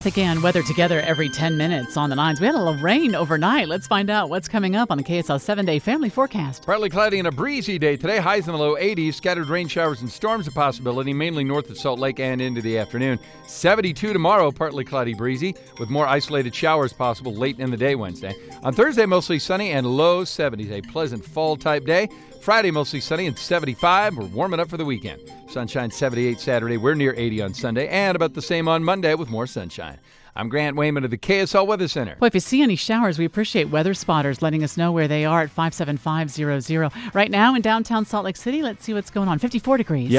Again, weather together every 10 minutes on the nines. We had a little rain overnight. Let's find out what's coming up on the KSL 7-day family forecast. Partly cloudy and a breezy day today. Highs in the low 80s. Scattered rain showers and storms a possibility, mainly north of Salt Lake and into the afternoon. 72 tomorrow, partly cloudy, breezy, with more isolated showers possible late in the day Wednesday. On Thursday, mostly sunny and low 70s. A pleasant fall-type day. Friday, mostly sunny and 75. We're warming up for the weekend. Sunshine 78 Saturday. We're near 80 on Sunday. And about the same on Monday with more sunshine. I'm Grant Wayman of the KSL Weather Center. Well, if you see any showers, we appreciate weather spotters letting us know where they are at 57500. Right now in downtown Salt Lake City, let's see what's going on. 54 degrees.